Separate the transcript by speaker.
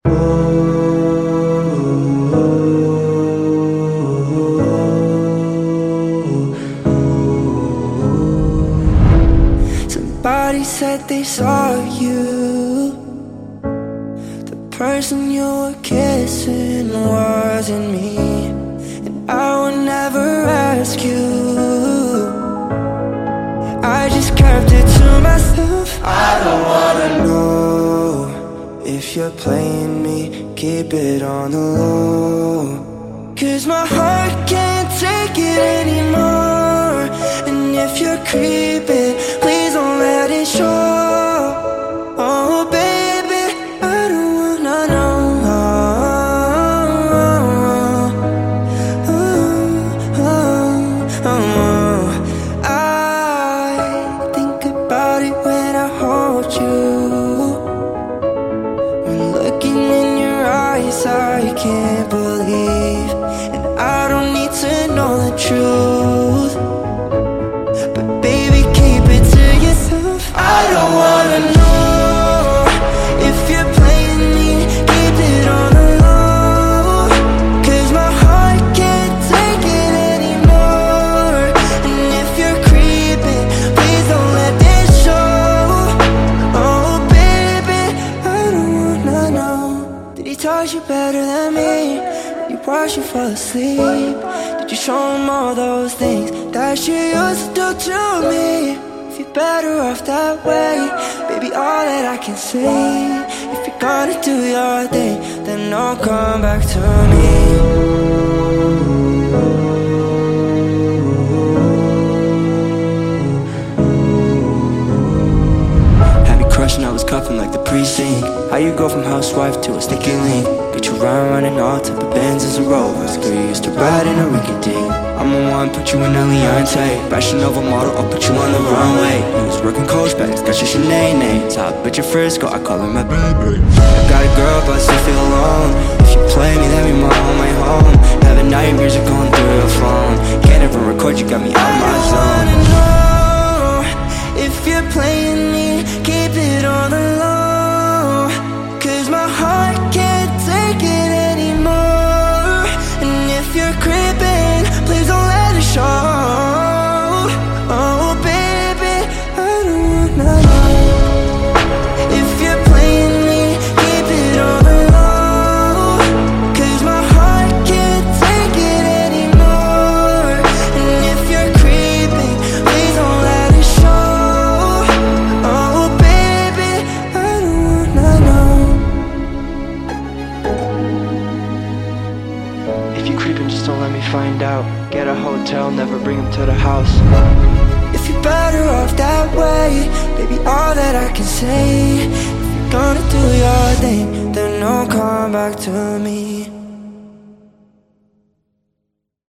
Speaker 1: Somebody said they saw you. The person you were kissing wasn't me, and I would never ask you. I just kept it to myself. I don't wanna know if you're playing me. Keep it on the low, 'cause my heart can't take it anymore. And if you're creeping, please don't let it show. Oh baby, I don't wanna know. I think about it when I hold you. When looking in your eyes, I can't believe. And I don't need to know the truth, but baby, keep it to yourself. I don't wanna know if you're playing me. Keep it on the low, 'cause my heart can't take it anymore. And if you're creeping, please don't let this show. Oh baby, I don't wanna know. Did he touch you better than me? Did you watch you fall asleep? Did you show him all those things that you used to do to me? If you're better off that way, baby, all that I can say, if you're gonna do your thing, then don't come back to me. Had me crushing, I was cuffing like the precinct. How you go from housewife to a sticky link? Get you running all type of Benzes and Rovers. Girl, you used to ride in a Ricky Dink. I'm the one, put you in a Leontay. Fashion Nova model, I'll put you on the runway. You was working Coach bags, got your Sinead. Top bitch at Frisco, I call her my baby. I got a girl, but I still feel alone. If you play me, let me on my home. Having nightmares are going through your phone. Can't even record, you got me out my zone. I wanna know if you're playing me. Keep it on the low, 'cause my heart can't take it anymore. And if you're creeping, please don't let it show. Oh baby, I don't wanna know if you're playing me. Keep it on the low, 'cause my heart can't take it anymore. And if you're creeping, please don't let it show. Oh baby, I don't wanna know. If you creeping, just don't let me find out. Get a hotel, never bring him to the house. If you're better off that way, baby, all that I can say, if you're gonna do your thing, then don't come back to me.